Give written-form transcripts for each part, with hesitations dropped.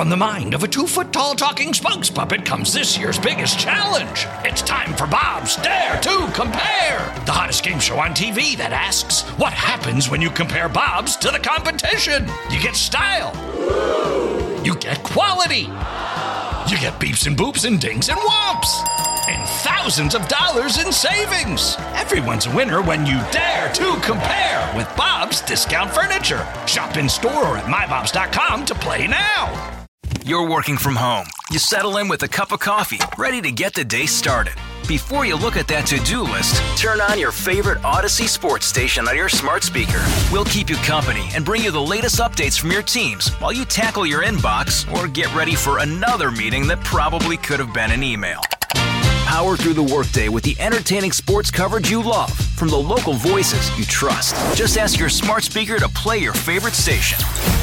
From the mind of a 2-foot-tall talking spokes puppet comes this year's biggest challenge. It's time for Bob's Dare to Compare, the hottest game show on TV that asks, what happens when you compare Bob's to the competition? You get style. You get quality. You get beeps and boops and dings and whomps. And thousands of dollars in savings. Everyone's a winner when you dare to compare with Bob's Discount Furniture. Shop in store or at mybobs.com to play now. You're working from home. You settle in with a cup of coffee, ready to get the day started. Before you look at that to-do list, turn on your favorite Odyssey sports station on your smart speaker. We'll keep you company and bring you the latest updates from your teams while you tackle your inbox or get ready for another meeting that probably could have been an email. Power through the workday with the entertaining sports coverage you love from the local voices you trust. Just ask your smart speaker to play your favorite station.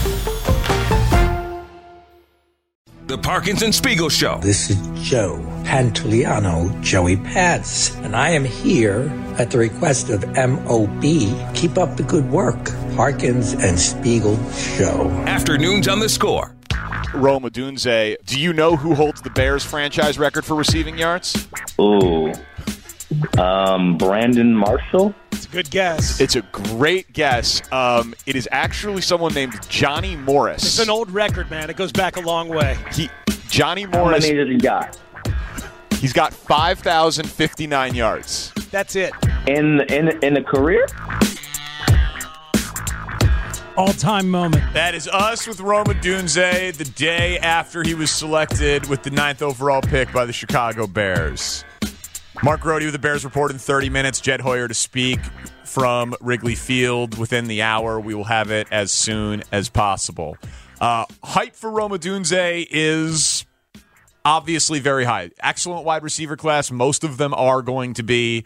The Parkinson Spiegel Show. This is Joe Pantoliano, Joey Pants, and I am here at the request of MOB. Keep up the good work. Parkins and Spiegel Show. Afternoons on the Score. Rome Odunze, do you know who holds the Bears franchise record for receiving yards? Ooh. Brandon Marshall? It's a good guess. It's a great guess. It is actually someone named Johnny Morris. It's an old record, man. It goes back a long way. Johnny Morris. How many does he got? He's got 5,059 yards. That's it. In a career? All-time moment. That is us with Rome Odunze the day after he was selected with the 9th overall pick by the Chicago Bears. Mark Grody with the Bears Report in 30 minutes. Jed Hoyer to speak from Wrigley Field within the hour. We will have it as soon as possible. Hype for Rome Odunze is obviously very high. Excellent wide receiver class. Most of them are going to be.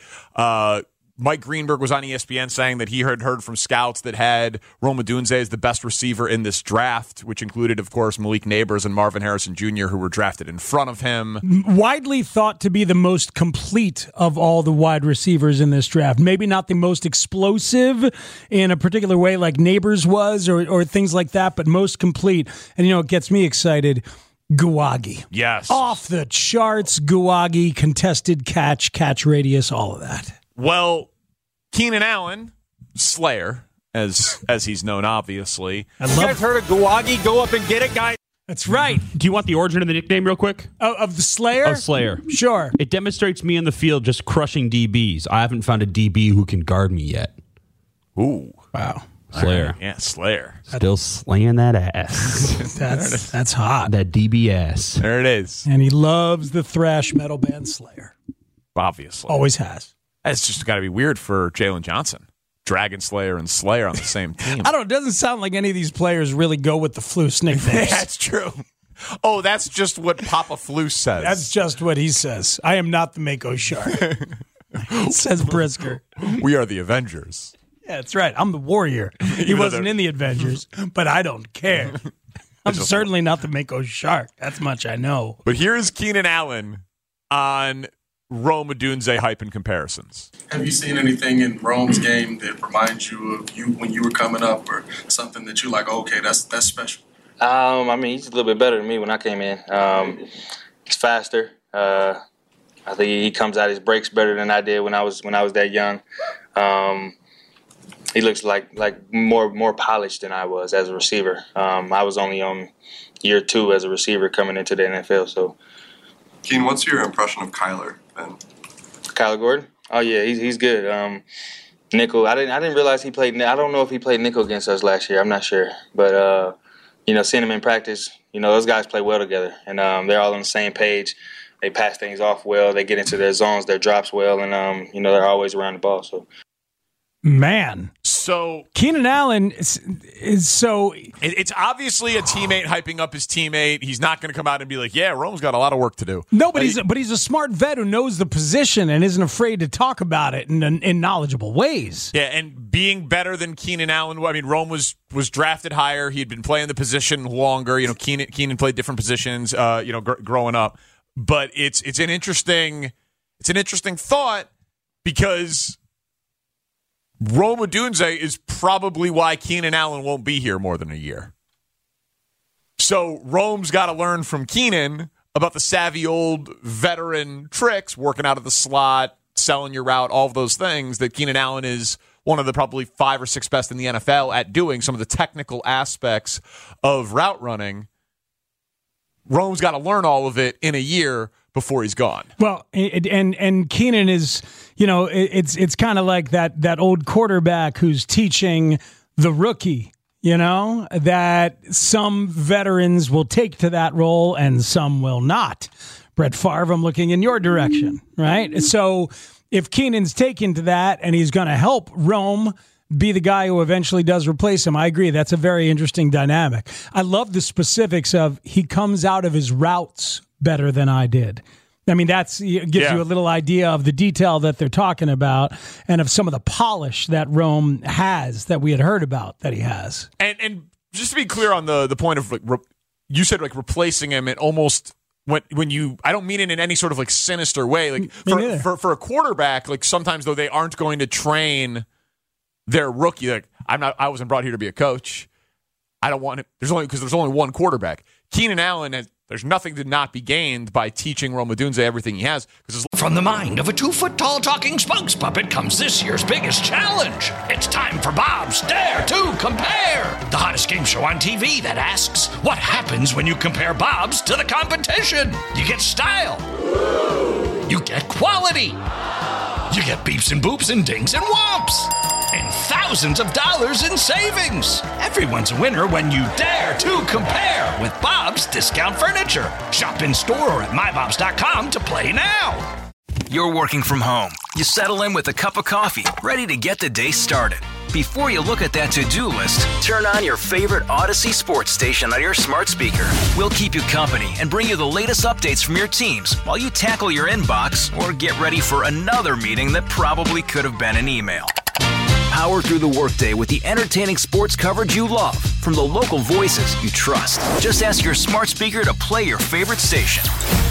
Mike Greenberg was on ESPN saying that he had heard from scouts that had Rome Odunze as the best receiver in this draft, which included, of course, Malik Neighbors and Marvin Harrison Jr., who were drafted in front of him. Widely thought to be the most complete of all the wide receivers in this draft. Maybe not the most explosive in a particular way like Neighbors was or things like that, but most complete. And, it gets me excited. Guwagi. Yes. Off the charts, Guwagi, contested catch radius, all of that. Well, Keenan Allen, Slayer, as he's known, obviously. You guys heard of Guwagi? Go up and get it, guys. That's right. Do you want the origin of the nickname real quick? Of the Slayer? Of Slayer. Sure. It demonstrates me in the field just crushing DBs. I haven't found a DB who can guard me yet. Ooh. Wow. Slayer. Right. Yeah, Slayer. Still slaying that ass. That's hot. That DB ass. There it is. And he loves the thrash metal band Slayer. Obviously. Always has. It's just got to be weird for Jalen Johnson. Dragon Slayer and Slayer on the same team. I don't know. It doesn't sound like any of these players really go with the Flus nicknames. That's true. Oh, that's just what Papa Flus says. That's just what he says. I am not the Mako Shark. Says Brisker. We are the Avengers. Yeah, that's right. I'm the Warrior. He wasn't in the Avengers, but I don't care. I'm certainly not the Mako Shark. That's much I know. But here's Keenan Allen on Rome Odunze hype and comparisons. Have you seen anything in Rome's game that reminds you of you when you were coming up, or something that you like? Oh, okay, that's special. He's a little bit better than me when I came in. He's faster. I think he comes out his breaks better than I did when I was that young. He looks like more polished than I was as a receiver. I was only on year 2 as a receiver coming into the NFL. So, Keen, what's your impression of Kyler then? Kyler Gordon? Oh yeah, he's good. Nickel. I didn't realize he played. I don't know if he played nickel against us last year. I'm not sure, but seeing him in practice, those guys play well together, and they're all on the same page. They pass things off well. They get into their zones, their drops well, and they're always around the ball. So. Man. So Keenan Allen is so... It's obviously a teammate hyping up his teammate. He's not going to come out and be like, yeah, Rome's got a lot of work to do. No, but he's a smart vet who knows the position and isn't afraid to talk about it in knowledgeable ways. Yeah, and being better than Keenan Allen. I mean, Rome was drafted higher. He had been playing the position longer. Keenan played different positions, growing up. But it's an interesting thought because Rome Odunze is probably why Keenan Allen won't be here more than a year. So Rome's got to learn from Keenan about the savvy old veteran tricks, working out of the slot, selling your route, all of those things that Keenan Allen is one of the probably 5 or 6 best in the NFL at doing, some of the technical aspects of route running. Rome's got to learn all of it in a year before he's gone. Well, and Keenan is, it's kind of like that old quarterback who's teaching the rookie, that some veterans will take to that role and some will not. Brett Favre, I'm looking in your direction, right? So if Keenan's taken to that and he's going to help Rome be the guy who eventually does replace him, I agree. That's a very interesting dynamic. I love the specifics of he comes out of his routes better than I did. I mean, gives you a little idea of the detail that they're talking about and of some of the polish that Rome has that we had heard about that he has. And just to be clear on the point of, you said replacing him, it almost when you, I don't mean it in any sort of sinister way. For a quarterback, sometimes though they aren't going to train their rookie. I wasn't brought here to be a coach. I don't want it. There's only one quarterback. Keenan Allen there's nothing to not be gained by teaching Rome Odunze everything he has. From the mind of a 2-foot-tall talking spokes puppet comes this year's biggest challenge. It's time for Bob's Dare to Compare, the hottest game show on TV that asks, what happens when you compare Bob's to the competition? You get style. You get quality. You get beeps and boops and dings and whomps. And thousands of dollars in savings. Everyone's a winner when you dare to compare with Bob's Discount Furniture. Shop in store or at mybobs.com to play now. You're working from home. You settle in with a cup of coffee, ready to get the day started. Before you look at that to-do list, turn on your favorite Odyssey sports station on your smart speaker. We'll keep you company and bring you the latest updates from your teams while you tackle your inbox or get ready for another meeting that probably could have been an email. Power through the workday with the entertaining sports coverage you love from the local voices you trust. Just ask your smart speaker to play your favorite station.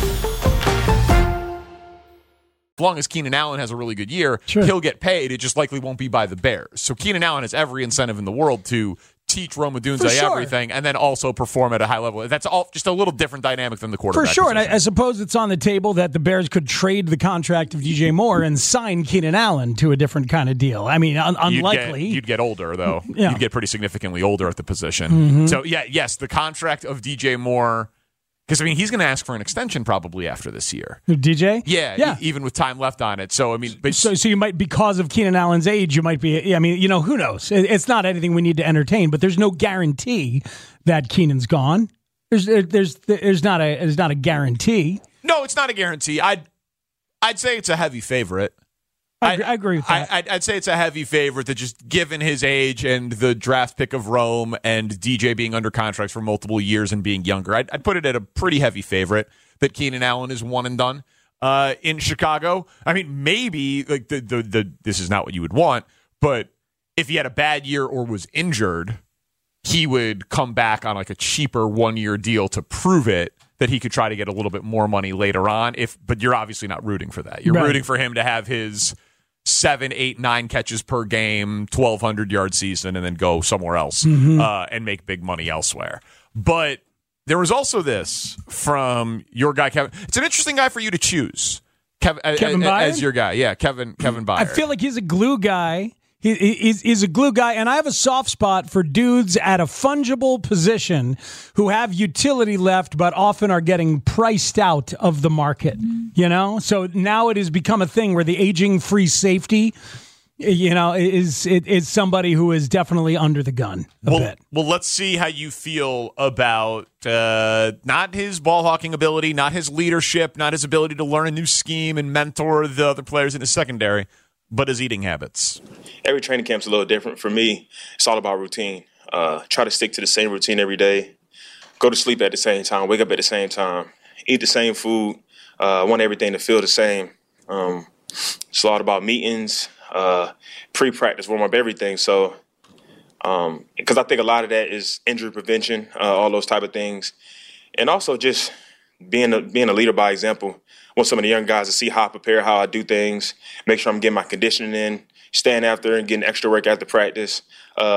As long as Keenan Allen has a really good year, Sure. He'll get paid. It just likely won't be by the Bears. So Keenan Allen has every incentive in the world to teach Rome Odunze everything and then also perform at a high level. That's all just a little different dynamic than the quarterback. For sure, position. and I suppose it's on the table that the Bears could trade the contract of DJ Moore and sign Keenan Allen to a different kind of deal. I mean, unlikely. You'd get older, though. Yeah. You'd get pretty significantly older at the position. Mm-hmm. So, yes, the contract of DJ Moore, because, he's going to ask for an extension probably after this year. DJ? Yeah. Even with time left on it. So, So you might, because of Keenan Allen's age, you might be, who knows? It's not anything we need to entertain, but there's no guarantee that Keenan's gone. There's not a guarantee. No, it's not a guarantee. I'd say it's a heavy favorite. I agree with that. I'd say it's a heavy favorite that just given his age and the draft pick of Rome and DJ being under contracts for multiple years and being younger, I'd put it at a pretty heavy favorite that Keenan Allen is one and done in Chicago. Maybe this is not what you would want, but if he had a bad year or was injured, he would come back on a cheaper 1-year deal to prove it that he could try to get a little bit more money later on. But you're obviously not rooting for that. You're rooting for him to have his 7, 8, 9 catches per game, 1,200-yard season, and then go somewhere else and make big money elsewhere. But there was also this from your guy, Kevin. It's an interesting guy for you to choose, Kevin Byard? As your guy. Yeah, Kevin Byard. I feel like he's a glue guy. He's a glue guy, and I have a soft spot for dudes at a fungible position who have utility left but often are getting priced out of the market, So now it has become a thing where the aging free safety, is somebody who is definitely under the gun a bit. Well, let's see how you feel about not his ball hawking ability, not his leadership, not his ability to learn a new scheme and mentor the other players in his secondary, but his eating habits. Every training camp's a little different. For me, it's all about routine. Try to stick to the same routine every day. Go to sleep at the same time. Wake up at the same time. Eat the same food. I want everything to feel the same. It's a lot about meetings, pre-practice, warm-up, everything. So, because I think a lot of that is injury prevention, all those type of things. And also just being a leader by example. I want some of the young guys to see how I prepare, how I do things, make sure I'm getting my conditioning in, staying after and getting extra work after practice,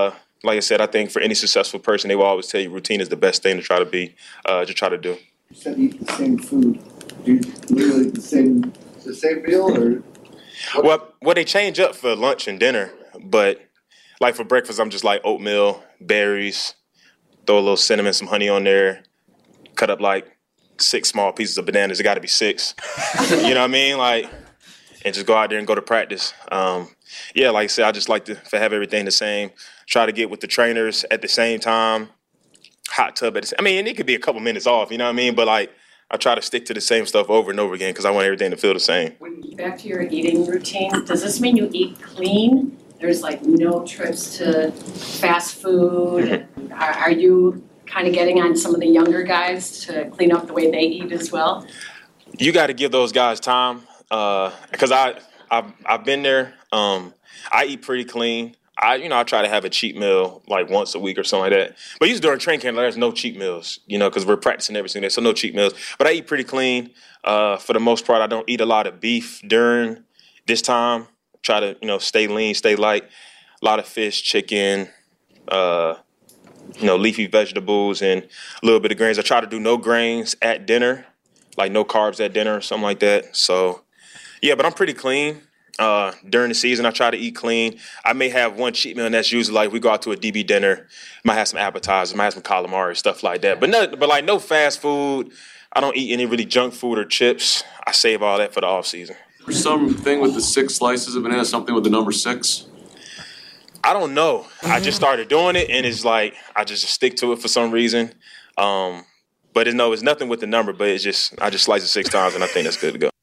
like I said, I think for any successful person, they will always tell you routine is the best thing to try to do. You said eat the same food. Do you literally eat the same meal, or? Well, they change up for lunch and dinner, but like for breakfast, I'm just like oatmeal, berries, throw a little cinnamon, some honey on there, cut up like 6 small pieces of bananas. It got to be 6. You know what I mean? Like, and just go out there and go to practice. Yeah, like I said, I just like to have everything the same. Try to get with the trainers at the same time. Hot tub at the same. I mean, and it could be a couple minutes off. You know what I mean? But like, I try to stick to the same stuff over and over again because I want everything to feel the same. Back to your eating routine, does this mean you eat clean? There's like no trips to fast food. Are you kind of getting on some of the younger guys to clean up the way they eat as well? You got to give those guys time because I've been there. I eat pretty clean. I try to have a cheat meal like once a week or something like that. But usually during training camp, there's no cheat meals, because we're practicing every single day, so no cheat meals. But I eat pretty clean. For the most part, I don't eat a lot of beef during this time. Try to, stay lean, stay light. A lot of fish, chicken, leafy vegetables, and a little bit of grains. I try to do no grains at dinner, like no carbs at dinner or something like that. So, yeah, but I'm pretty clean. During the season, I try to eat clean. I may have one cheat meal, and that's usually like we go out to a DB dinner, might have some appetizers, might have some calamari, stuff like that. But no fast food. I don't eat any really junk food or chips. I save all that for the off season. Something with the 6 slices of banana, something with the number 6? I don't know. I just started doing it, and it's like I just stick to it for some reason. But it's nothing with the number, but I just slice it 6 times, and I think that's good to go.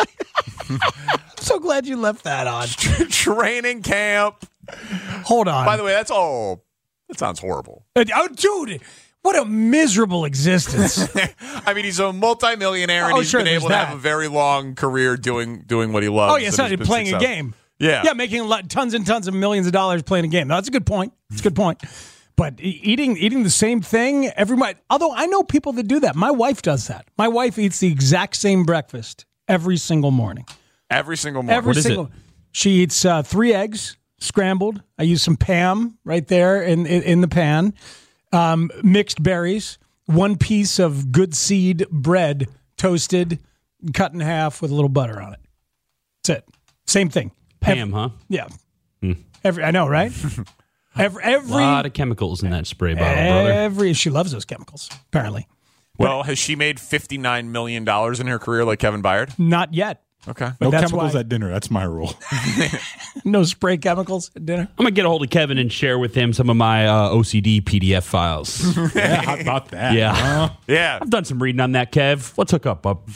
So glad you left that on. Training camp. Hold on. By the way, that sounds horrible. Oh, dude, what a miserable existence. I mean, he's a multimillionaire, and he's been able to have a very long career doing what he loves. Oh, yeah, it's not playing a game. Yeah, making tons and tons of millions of dollars playing a game. No, that's a good point. It's a good point. But eating the same thing every night. Although I know people that do that. My wife does that. My wife eats the exact same breakfast every single morning. Every single morning. What is it? She eats 3 eggs scrambled. I use some Pam right there in the pan. Mixed berries. 1 piece of good seed bread, toasted, cut in half with a little butter on it. That's it. Same thing. Pam, huh? Yeah. I know, right? Every a lot of chemicals in that spray bottle, brother. She loves those chemicals, apparently. Well, has she made $59 million in her career like Kevin Byard? Not yet. Okay. No chemicals at dinner. That's my rule. No spray chemicals at dinner. I'm going to get a hold of Kevin and share with him some of my OCD PDF files. Yeah, how about that? Yeah. Yeah. I've done some reading on that, Kev. Let's hook up, bub.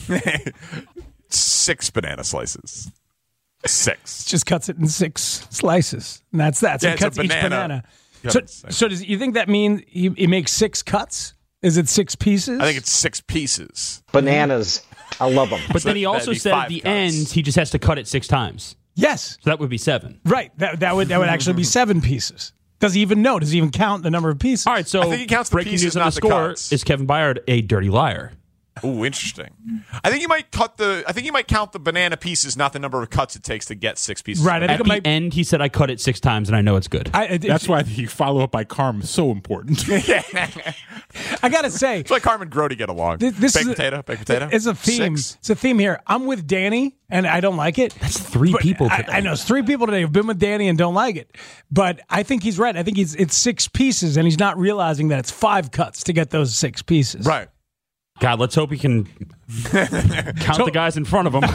6 banana slices. 6. Just cuts it in 6 slices. And that's that. So Yeah, it cuts it's a each banana. banana. So does you think that mean he makes 6 cuts? Is it 6 pieces? I think it's 6 pieces. Bananas. I love them. But then he also said at the end he just has to cut it 6 times. Yes. So that would be 7. Right. That would actually be 7 pieces. Does he even know? Does he even count the number of pieces? All right, so I think he counts the breaking pieces, news on not the the score cuts. is Kevin Byard a dirty liar. Ooh, interesting. I think you might count the banana pieces, not the number of cuts it takes to get 6 pieces. Right. At the end, he said I cut it 6 times, and I know it's good. That's why the follow up by Carm is so important. I gotta say, it's like Carmen Grody get along. Baked potato. It's a theme. 6. It's a theme here. I'm with Danny, and I don't like it. That's 3 people today. I know it's 3 people today who've been with Danny and don't like it. But I think he's right. I think it's 6 pieces, and he's not realizing that it's 5 cuts to get those 6 pieces. Right. God, let's hope he can count the guys in front of him.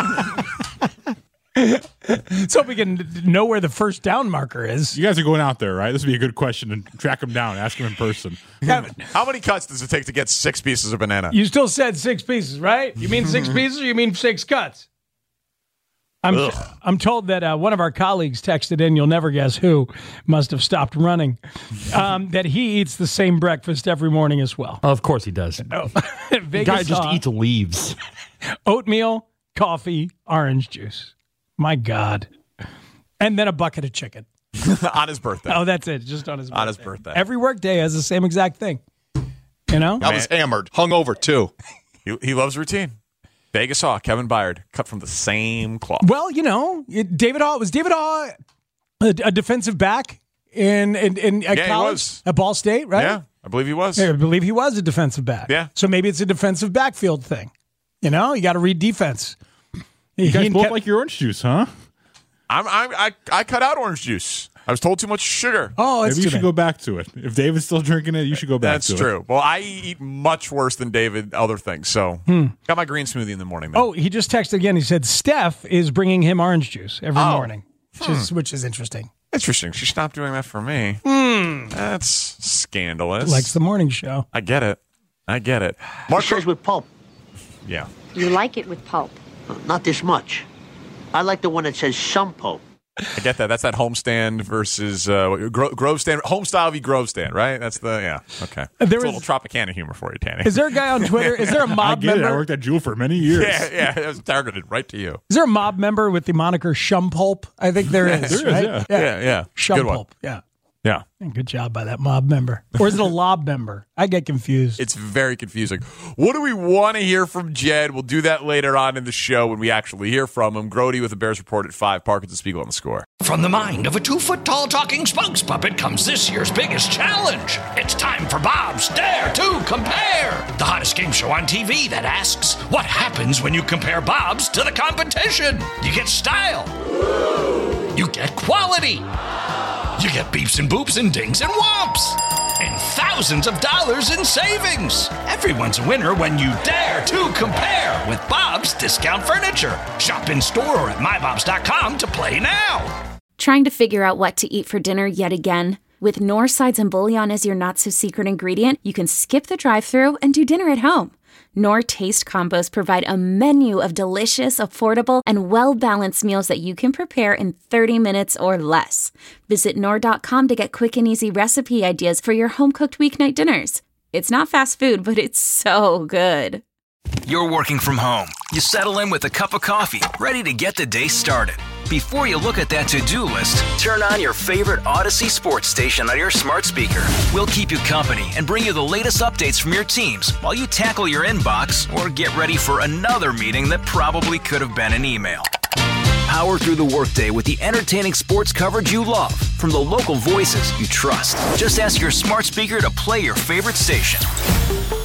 Let's hope we can know where the first down marker is. You guys are going out there, right? This would be a good question to track him down, ask him in person. How many cuts does it take to get 6 pieces of banana? You still said 6 pieces, right? You mean 6 pieces or you mean 6 cuts? I'm told that one of our colleagues texted in, you'll never guess who, must have stopped running, that he eats the same breakfast every morning as well. Of course he does. The guy just eats leaves. Oatmeal, coffee, orange juice. My God. And then a bucket of chicken. On his birthday. Oh, that's it. Just on his birthday. On his birthday. Every workday has the same exact thing. You know? I was hammered. Hungover, too. He loves routine. Vegas Haw, Kevin Byard, cut from the same cloth. Well, David Haw, was David Haw a defensive back at Yeah, he college? was. At Ball State, right? Yeah, I believe he was. Yeah, I believe he was a defensive back. Yeah. So maybe it's a defensive backfield thing. You know, you got to read defense. You guys both like your orange juice, huh? I cut out orange juice. I was told too much sugar. Oh, maybe you should go back to it. If David's still drinking it, you should go back That's to it. That's true. Well, I eat much worse than David other things. So got my green smoothie in the morning. Though. Oh, he just texted again. He said Steph is bringing him orange juice every morning, which is interesting. Interesting. She stopped doing that for me. That's scandalous. Likes the morning show. I get it. Mark says with pulp. Yeah. You like it with pulp. Not this much. I like the one that says some pulp. I get that. That's that homestand versus Grove Stand. Home style v. Grove Stand, right? That's okay. It's a little Tropicana humor for you, Tanny. Is there a guy on Twitter? Is there a mob I get member? it. I worked at Jewel for many years. Yeah. It was targeted right to you. Is there a mob member with the moniker Shumpulp? I think there is. There is, right? Yeah. Good one. Shumpulp. Yeah. Yeah. Good job by that mob member. Or is it a lob member? I get confused. It's very confusing. What do we want to hear from Jed? We'll do that later on in the show when we actually hear from him. Grody with the Bears Report at 5. Parkins and Spiegel on the score. From the mind of a 2-foot-tall talking spokes puppet comes this year's biggest challenge. It's time for Bob's Dare to Compare, the hottest game show on TV that asks, what happens when you compare Bob's to the competition? You get style. You get quality. You get beeps and boops and dings and whomps. And thousands of dollars in savings. Everyone's a winner when you dare to compare with Bob's Discount Furniture. Shop in store or at mybobs.com to play now. Trying to figure out what to eat for dinner yet again? With Knorr sides and bouillon as your not-so-secret ingredient, you can skip the drive-thru and do dinner at home. Knorr Taste Combos provide a menu of delicious, affordable, and well-balanced meals that you can prepare in 30 minutes or less. Visit Knorr.com to get quick and easy recipe ideas for your home-cooked weeknight dinners. It's not fast food, but it's so good. You're working from home. You settle in with a cup of coffee, ready to get the day started. Before you look at that to-do list, turn on your favorite Odyssey sports station on your smart speaker. We'll keep you company and bring you the latest updates from your teams while you tackle your inbox or get ready for another meeting that probably could have been an email. Power through the workday with the entertaining sports coverage you love from the local voices you trust. Just ask your smart speaker to play your favorite station.